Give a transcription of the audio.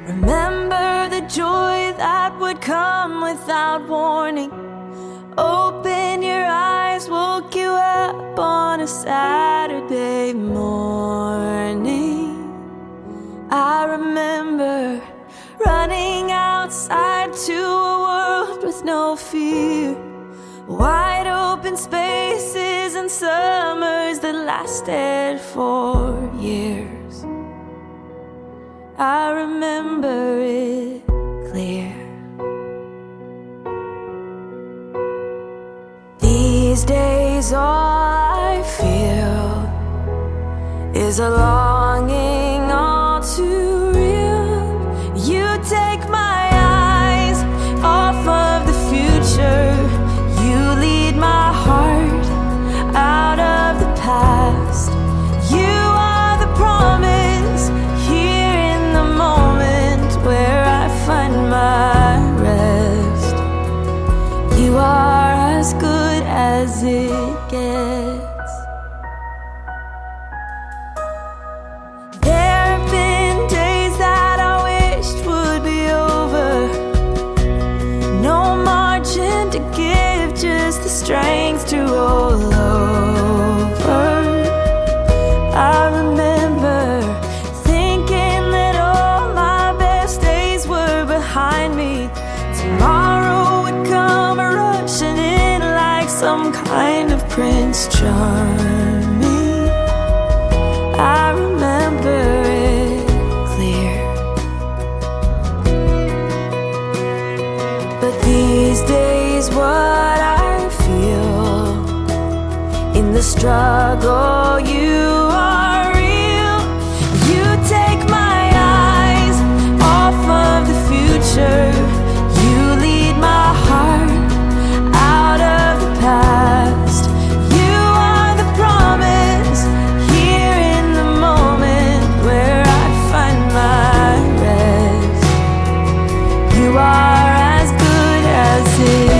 Remember the joy that would come without warning. Open your eyes, woke you up on a Saturday morning. I remember running outside to a world with no fear, wide open spaces and summers that lasted for years. I remember it clear. These days all I feel is a longing all too real. You take my eyes off of the future. You lead my heart out of the past. You are the promise here in the moment where I find my rest. You are as good as it gets. There have been days that I wished would be over. No margin to give, just the strength to roll over. I remember thinking that all my best days were behind me. Tomorrow would come rushing in like some kind of Prince Charming. I remember it clear. But these days what I feel in the struggle, you are real. You take my eyes off of the future. You lead my heart out of the past. You are the promise here in the moment where I find my rest. You are as good as it